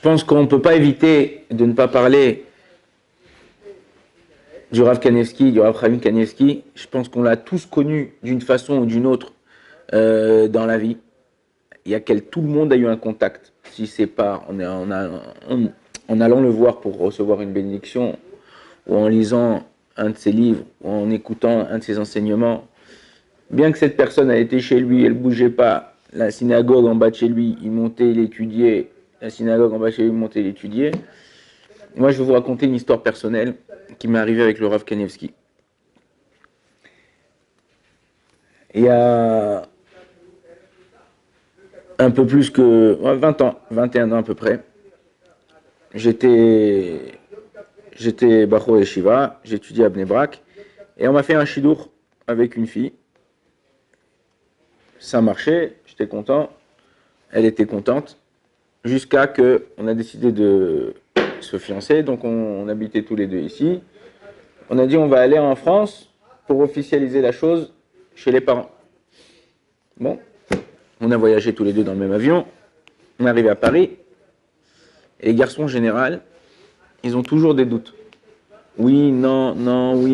pense qu'on ne peut pas éviter de ne pas parler du Rav Kanevski, du Rav Chaim Kanevski. Je pense qu'on l'a tous connu d'une façon ou d'une autre dans la vie. Tout le monde a eu un contact. Si c'est pas en allant le voir pour recevoir une bénédiction, ou en lisant un de ses livres, ou en écoutant un de ses enseignements, bien que cette personne a été chez lui, elle ne bougeait pas, la synagogue en bas de chez lui, il montait, il étudiait, la synagogue en bas de chez lui, il montait, il étudiait. Moi, je vais vous raconter une histoire personnelle qui m'est arrivée avec le Rav Kanevski. Il y a un peu plus que 20 ans, 21 ans à peu près, j'étais Bachor Yeshiva, j'étudiais à Bnei Brak, et on m'a fait un shidour avec une fille. Ça marchait, j'étais content, elle était contente, jusqu'à que on a décidé de se fiancer, donc on habitait tous les deux ici. On a dit on va aller en France pour officialiser la chose chez les parents. Bon, on a voyagé tous les deux dans le même avion, on est arrivé à Paris, et les garçons en général, ils ont toujours des doutes. Oui, non, non, oui.